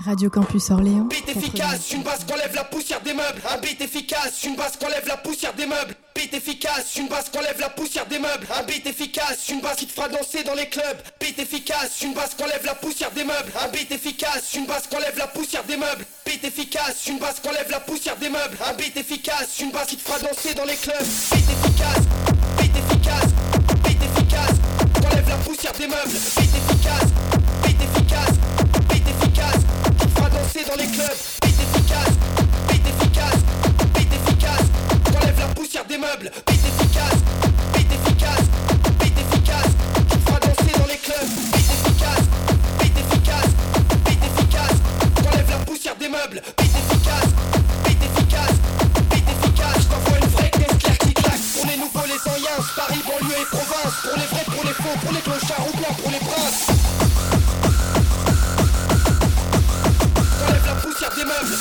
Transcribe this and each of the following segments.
Radio Campus Orléans. Beat efficace, une basse qu'enlève la poussière des meubles. Un beat efficace, une basse qu'enlève la poussière des meubles. Beat efficace, une basse qu'enlève la poussière des meubles. Un beat efficace, une basse qui te fera danser dans les clubs. Beat efficace, une basse qu'enlève la poussière des meubles. Un beat efficace, une basse qu'enlève la poussière des meubles. Beat efficace, une basse qu'enlève la poussière des meubles. Un beat efficace, une basse qui te fera danser dans les clubs. Beat efficace, beat efficace, beat efficace, qu'enlève la poussière des meubles. Beat efficace, beat efficace, beat efficace, qui te fera danser dans les clubs. Beat efficace, beat efficace, beat efficace, qu'enlève la poussière des meubles. Beat efficace, beat efficace, beat efficace, qui te fera danser dans les clubs. Beat efficace, beat efficace, beat efficace, qu'enlève la poussière des meubles. Beat efficace, beat efficace, beat efficace, j't'envoie une vraie caisse claire qui claque. Pour les nouveaux, les anciens, Paris, banlieue et province. Pour les vrais, pour les faux, pour les clochards ou bien pour les princes. Qu'enlève la poussière des meubles.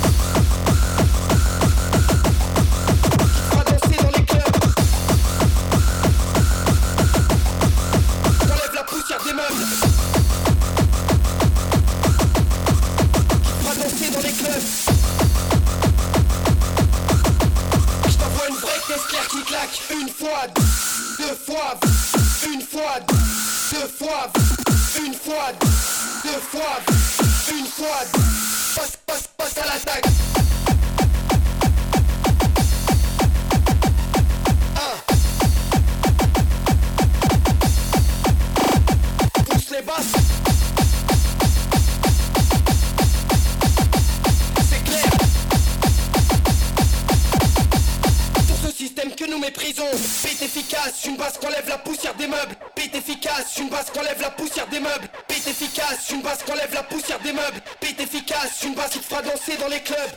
Qui te fera danser dans les clubs. Qu'enlève la poussière des meubles. Qui te fera danser dans les clubs. Je t'envoie une vraie caisse claire qui claque. Une fois, deux fois, une fois, deux fois, une fois, deux fois, une fois. Passe à l'attaque. Pousse les basses. C'est clair. Sur ce système que nous méprisons. Beat efficace, une basse qu'enlève la poussière des meubles. Beat efficace, une basse qu'enlève la poussière des meubles. Beat efficace, une basse qu'enlève la poussière des meubles. Beat efficace, une basse qui te fera danser dans les clubs.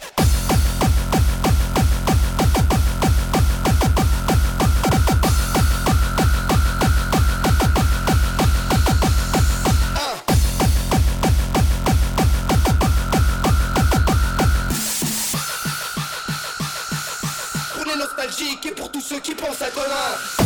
Pour les nostalgiques et pour tous ceux qui pensent à demain.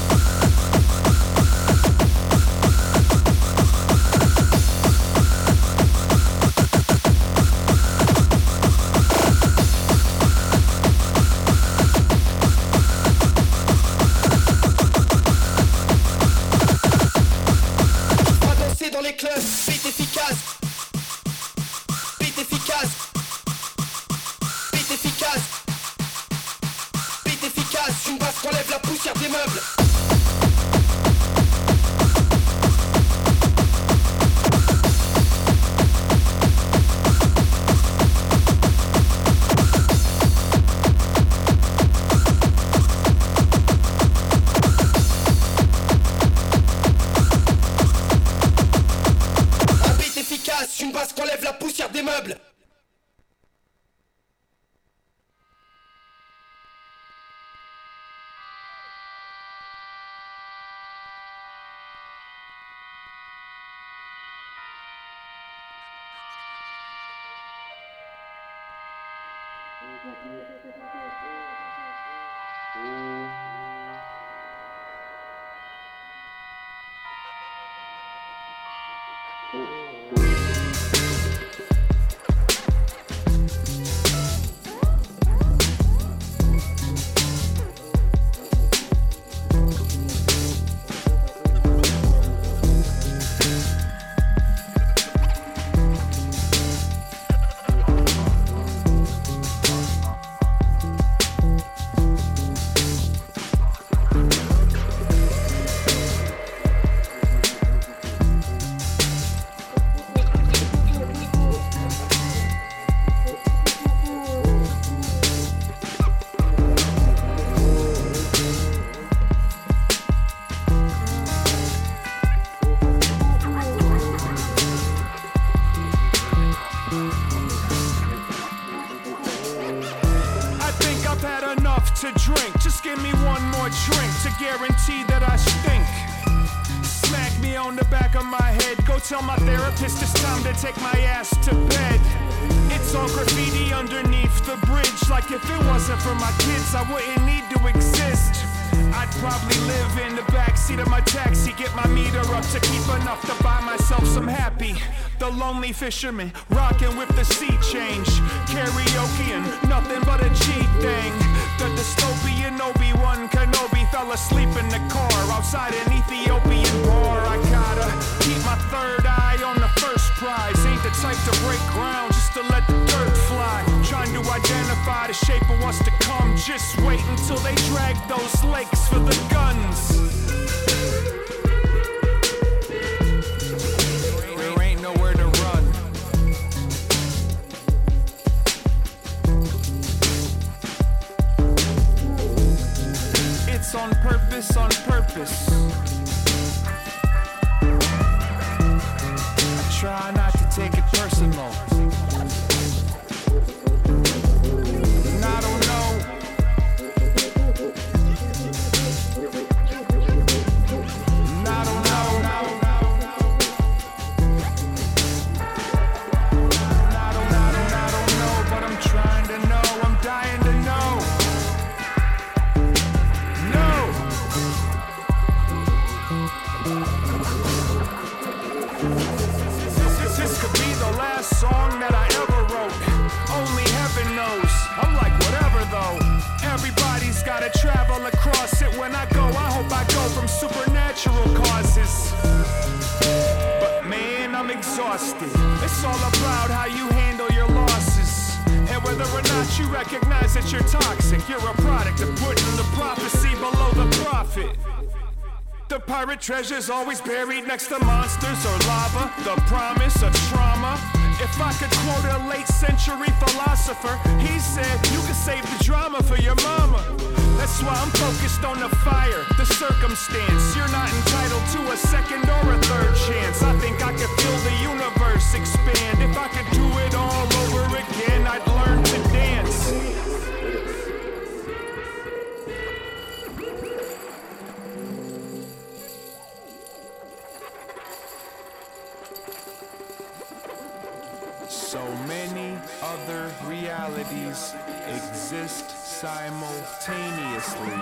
Dans les clubs, beat efficace, beat efficace, beat efficace, beat efficace, une basse qu'enlève la poussière des meubles. Une basse qu'enlève la poussière des meubles. To drink, just give me one more drink to guarantee that I stink. Smack me on the back of my head. Go tell my therapist it's time to take my ass to bed. It's all graffiti underneath the bridge. Like if it wasn't for my kids, I wouldn't need to exist. I'd probably live in the backseat of my taxi, get my meter up to keep enough to buy myself some happy. The lonely fisherman, rocking with the sea change, karaoke and nothing but a cheat thing. The dystopian Obi-Wan Kenobi fell asleep in the car outside an Ethiopian bar. I gotta keep my third eye on the first prize. Ain't the type to break ground just to let the dirt fly. Trying to identify the shape of what's to come. Just wait until they drag those lakes for the guns. There ain't nowhere to run. It's on purpose, on purpose. I try not to take it personal. And I don't know. And I don't know. And I don't know, but I'm trying to know. I'm dying to know. No. This could be the last song that I ever wrote. Only heaven knows. I'm like whatever though. Everybody's gotta travel across it. When I go, I hope I go from supernatural causes. But man, I'm exhausted. It's all about how you handle your losses. And whether or not you recognize that you're toxic, you're a product of putting the prophecy below the prophet. The pirate treasure's always buried next to monsters or lava. The promise of trauma. If I could quote a late century philosopher, he said, you can save the drama for your mama. That's why I'm focused on the fire, the circumstance. You're not entitled to a second or a third chance. I think I could feel the universe expand. If I could do it all over again, I'd learn to dance. So many other realities exist simultaneously.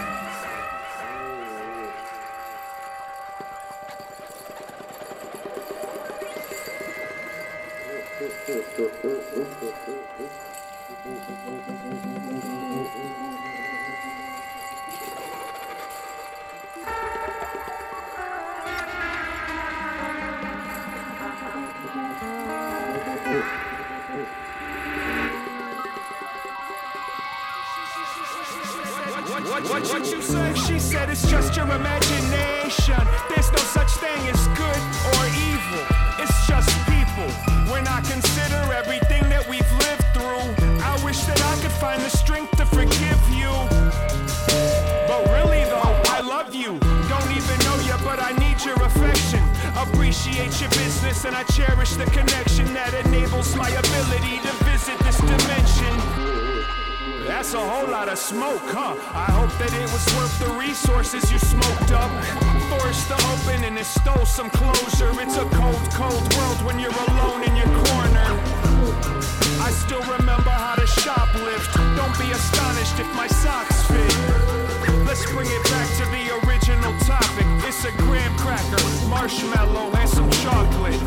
What you say? She said it's just your imagination. There's no such thing as good or evil. It's just people. When I consider everything that we've lived through, I wish that I could find the strength to forgive you. But really though, I love you. Don't even know you, but I need your affection. Appreciate your business and I cherish the connection that enables my ability to visit this dimension. That's a whole lot of smoke, huh? I hope that it was worth the resources you smoked up. Forced to open and it stole some closure. It's a cold, cold world when you're alone in your corner. I still remember how to shoplift. Don't be astonished if my socks fit. Let's bring it back to the original topic. It's a graham cracker, marshmallow, and some chocolate.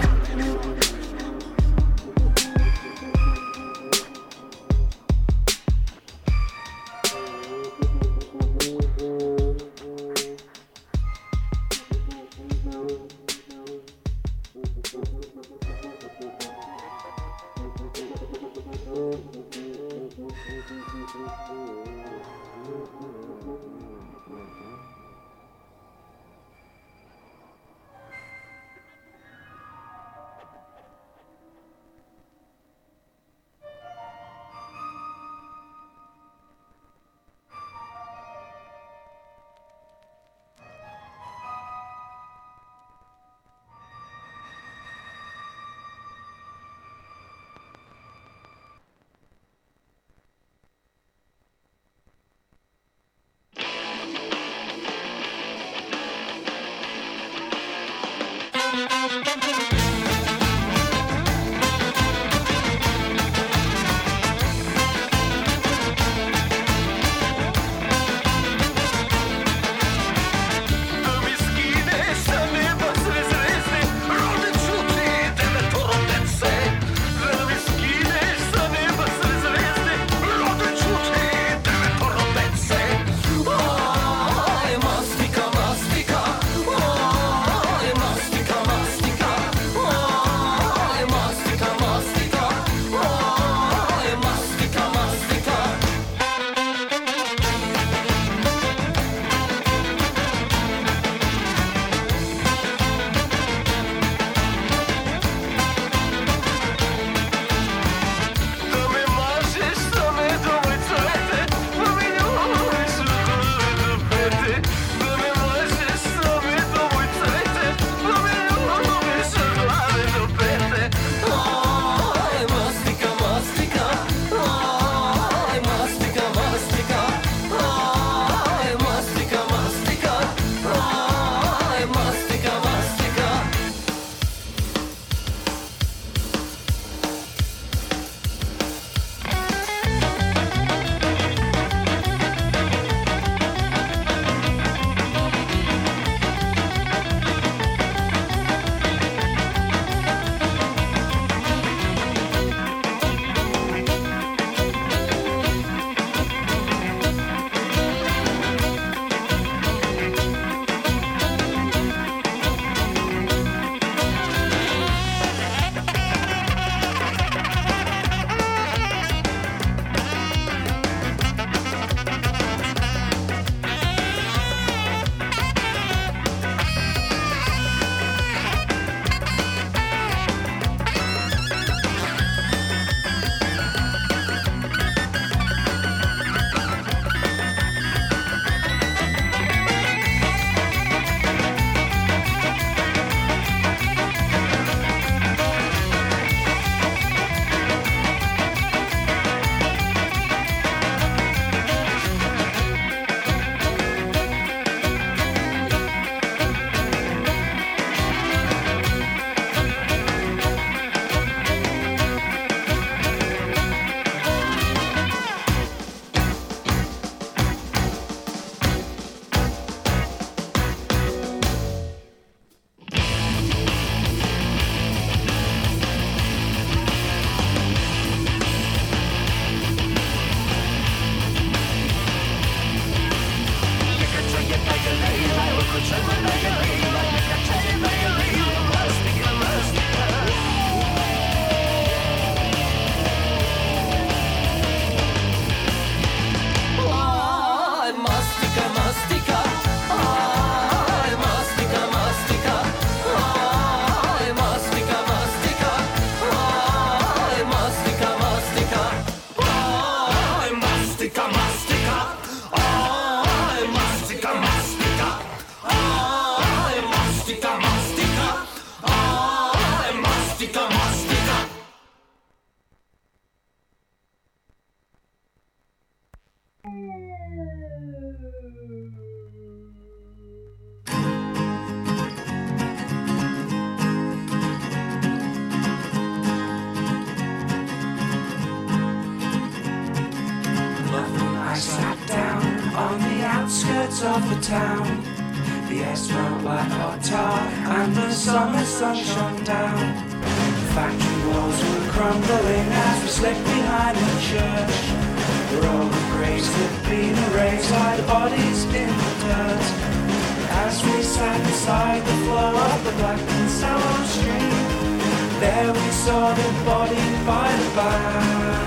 streets of the town. The air smelled like hot tar and the summer sun shone down. The factory walls were crumbling as we slipped behind the church, where all the graves had been erased like bodies in the dirt. As we sat beside the flow of the black and sallow stream, there we saw the body by the band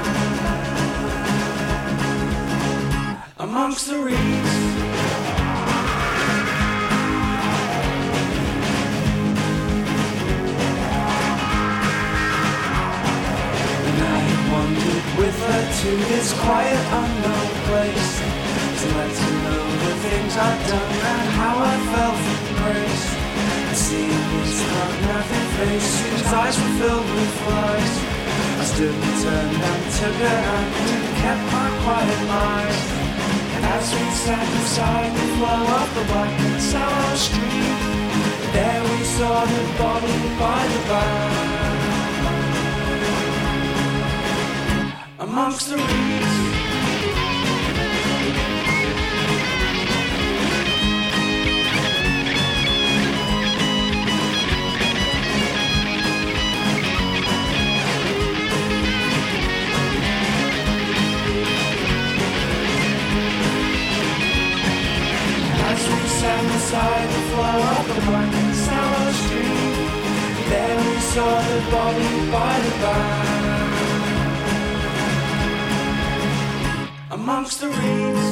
amongst the reeds. With her to this quiet unknown place, to let her know the things I'd done and how I felt from grace. And seeing his nothing face, whose eyes were filled with flies, I stood and turned and took her hand and kept my quiet mind. And as we sat beside the flow of the black and sallow stream, there we saw the body by the band amongst the reeds. As we sat beside the flow of the black and sallow stream, there we saw the body by the band amongst the reeds.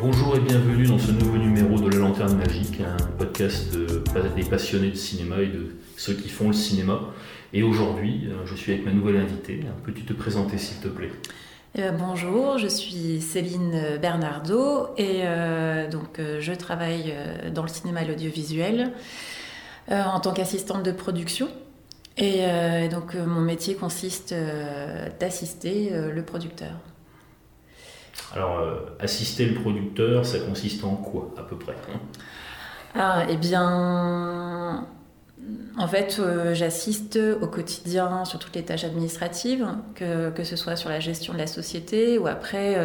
Bonjour et bienvenue dans ce nouveau numéro de La Lanterne Magique, un podcast des passionnés de cinéma et de ceux qui font le cinéma. Et aujourd'hui, je suis avec ma nouvelle invitée. Peux-tu te présenter s'il te plaît ? Bonjour, je suis Céline Bernardo et je travaille dans le cinéma et l'audiovisuel en tant qu'assistante de production. Et donc mon métier consiste d'assister le producteur. Alors, assister le producteur, ça consiste en quoi, à peu près ? En fait, j'assiste au quotidien sur toutes les tâches administratives, que ce soit sur la gestion de la société ou après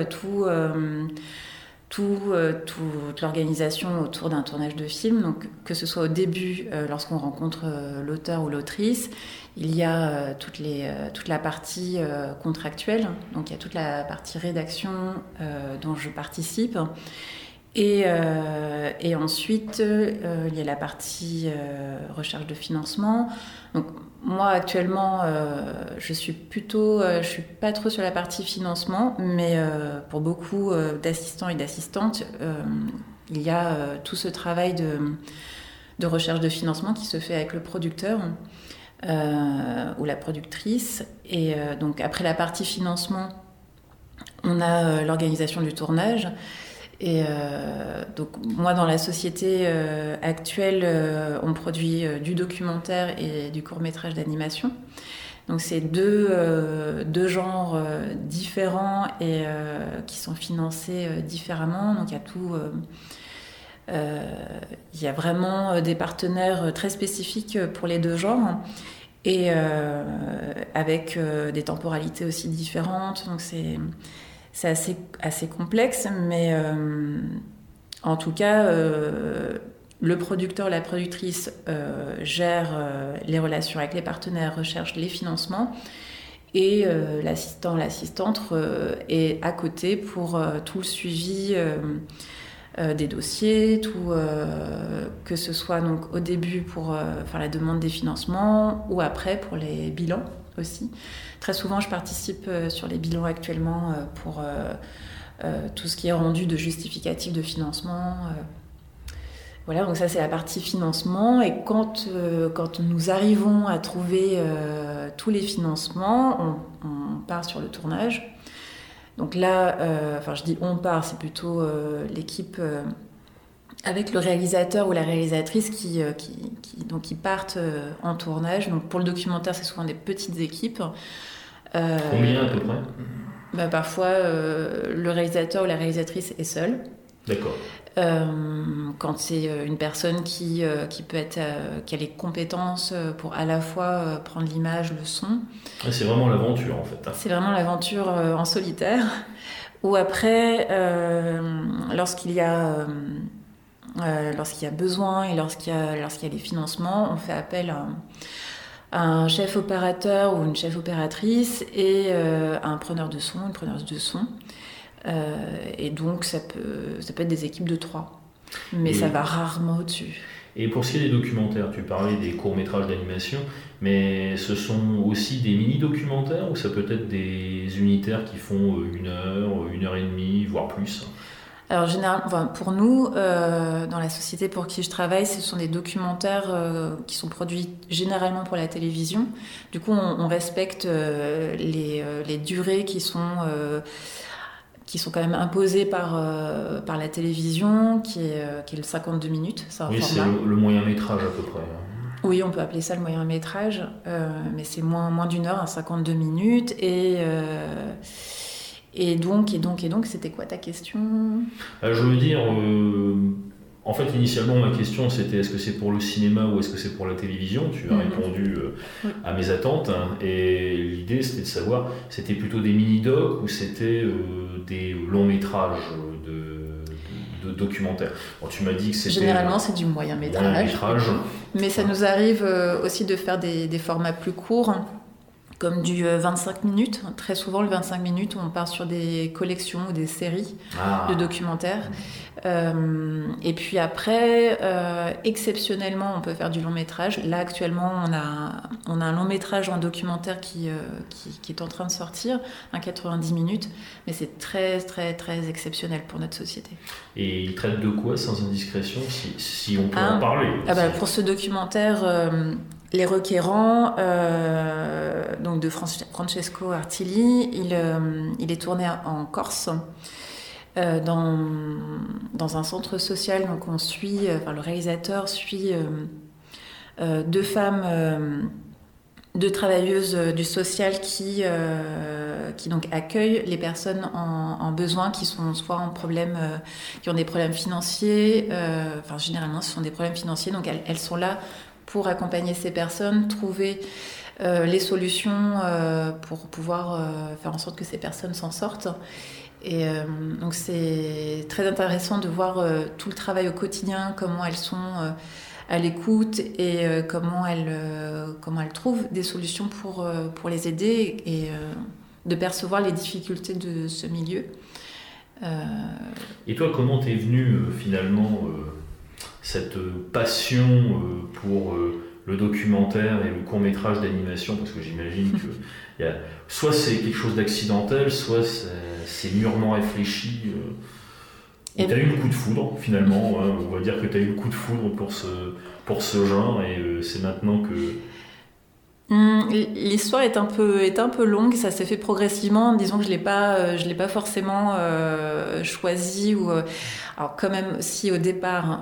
toute l'organisation autour d'un tournage de film. Donc, que ce soit au début, lorsqu'on rencontre l'auteur ou l'autrice, il y a toute la partie contractuelle. Donc, il y a toute la partie rédaction dont je participe. Et ensuite, il y a la partie recherche de financement. Donc, moi, actuellement, je suis pas trop sur la partie financement, mais pour beaucoup d'assistants et d'assistantes, il y a tout ce travail de recherche de financement qui se fait avec le producteur ou la productrice. Et donc, après la partie financement, on a l'organisation du tournage. Et donc moi dans la société actuelle on produit du documentaire et du court-métrage d'animation, donc c'est deux genres différents et qui sont financés différemment. Donc il y a vraiment des partenaires très spécifiques pour les deux genres et avec des temporalités aussi différentes, donc c'est assez complexe, mais en tout cas, le producteur, la productrice gère les relations avec les partenaires, recherche les financements, et l'assistant, l'assistante est à côté pour tout le suivi des dossiers, que ce soit donc au début pour faire la demande des financements ou après pour les bilans aussi. Très souvent, je participe sur les bilans actuellement pour tout ce qui est rendu de justificatif de financement. Voilà, donc ça c'est la partie financement. Et quand nous arrivons à trouver tous les financements, on part sur le tournage. Donc là, je dis on part, c'est plutôt l'équipe avec le réalisateur ou la réalisatrice qui partent en tournage. Donc pour le documentaire, c'est souvent des petites équipes. Combien à peu près ? Parfois, le réalisateur ou la réalisatrice est seul. D'accord. Quand c'est une personne qui peut être, qui a les compétences pour à la fois prendre l'image, le son. C'est vraiment l'aventure en fait. C'est vraiment l'aventure en solitaire. Ou après, lorsqu'il y a besoin et lorsqu'il y a les financements, on fait appel à un chef opérateur ou une chef opératrice et à un preneur de son, une preneuse de son. Et donc ça peut être des équipes de 3, mais ça va rarement au-dessus. Et pour ce qui est des documentaires, tu parlais des courts-métrages d'animation, mais ce sont aussi des mini-documentaires ou ça peut être des unitaires qui font 1 heure, 1 heure et demie, voire plus ? Alors généralement, pour nous, dans la société pour qui je travaille, ce sont des documentaires qui sont produits généralement pour la télévision. Du coup, on respecte les durées qui sont quand même imposées par la télévision, qui est le 52 minutes. C'est un format. C'est le moyen-métrage à peu près. Oui, on peut appeler ça le moyen-métrage, mais c'est moins d'1 heure, 52 minutes. Et donc, c'était quoi ta question ? Je veux dire, en fait, initialement, ma question, c'était est-ce que c'est pour le cinéma ou est-ce que c'est pour la télévision ? Tu as répondu à mes attentes. Et l'idée, c'était de savoir, c'était plutôt des mini-docs ou c'était des longs-métrages de documentaires ? Bon, tu m'as dit que c'était... Généralement, c'est du moyen-métrage. Mais ça nous arrive aussi de faire des formats plus courts. comme du 25 minutes. Très souvent, le 25 minutes, on part sur des collections ou des séries de documentaires. Et puis après, exceptionnellement, on peut faire du long métrage. Là, actuellement, on a un long métrage en documentaire qui est en train de sortir, un 90 minutes, mais c'est très, très, très exceptionnel pour notre société. Et il traite de quoi, sans indiscrétion, si on peut en parler Pour ce documentaire... Les Requérants, donc de Francesco Artilli, il est tourné en Corse, dans un centre social. Donc on suit, le réalisateur suit deux femmes, deux travailleuses du social qui donc accueillent les personnes en besoin, qui sont soit en problème, qui ont des problèmes financiers. Généralement, ce sont des problèmes financiers. Donc elles sont là pour accompagner ces personnes, trouver les solutions pour pouvoir faire en sorte que ces personnes s'en sortent. Et donc c'est très intéressant de voir tout le travail au quotidien, comment elles sont à l'écoute et comment elles trouvent des solutions pour les aider et de percevoir les difficultés de ce milieu. Et toi, comment t'es venue finalement cette passion pour le documentaire et le court-métrage d'animation, parce que j'imagine que soit c'est quelque chose d'accidentel, soit c'est mûrement réfléchi. Tu as eu le coup de foudre, finalement. On va dire que tu as eu le coup de foudre pour ce genre, et c'est maintenant que... L'histoire est un peu longue, ça s'est fait progressivement. Disons que je l'ai pas forcément choisi alors quand même, si au départ,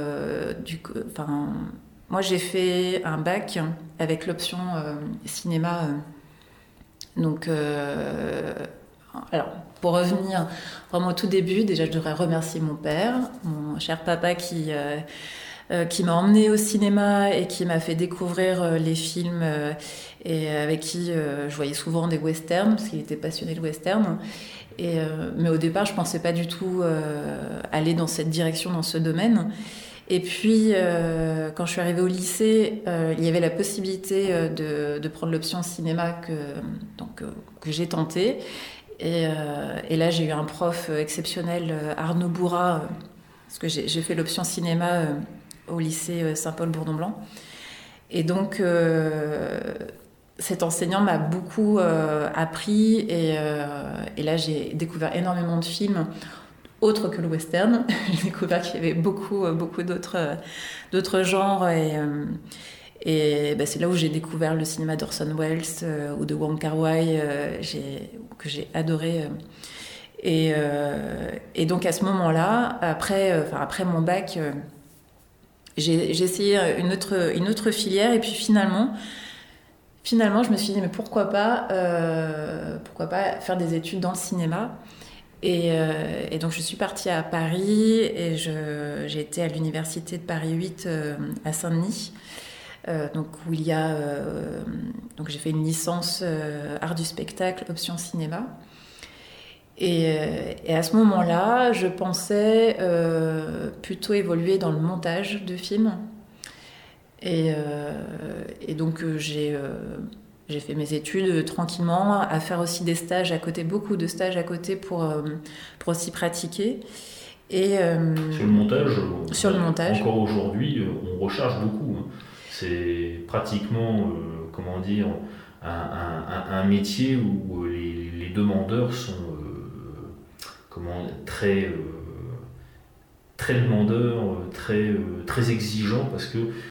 moi j'ai fait un bac avec l'option cinéma. Donc, alors pour revenir vraiment au tout début, déjà je devrais remercier mon père, mon cher papa qui m'a emmenée au cinéma et qui m'a fait découvrir les films et avec qui je voyais souvent des westerns, parce qu'il était passionné de westerns. Mais au départ, je ne pensais pas du tout aller dans cette direction, dans ce domaine. Et puis, quand je suis arrivée au lycée, il y avait la possibilité de prendre l'option cinéma que j'ai tentée. Et là, j'ai eu un prof exceptionnel, Arnaud Bourra, parce que j'ai fait l'option cinéma au lycée Saint-Paul-Bourdon-Blanc. Et donc, cet enseignant m'a beaucoup appris et là, j'ai découvert énormément de films autres que le western. J'ai découvert qu'il y avait beaucoup d'autres genres et c'est là où j'ai découvert le cinéma d'Orson Welles ou de Wong Kar-wai que j'ai adoré. Et donc, à ce moment-là, après mon bac... J'ai essayé une autre filière et puis finalement, je me suis dit mais pourquoi pas faire des études dans le cinéma et donc je suis partie à Paris et j'ai été à l'université de Paris 8 à Saint-Denis, où il y a donc j'ai fait une licence art du spectacle option cinéma. Et à ce moment-là, je pensais plutôt évoluer dans le montage de films. Et donc, j'ai fait mes études tranquillement, à faire aussi des stages à côté, beaucoup de stages à côté pour aussi pratiquer. Sur le montage, encore aujourd'hui, on recherche beaucoup. C'est pratiquement, un métier où les demandeurs sont... très demandeurs, très exigeants, parce que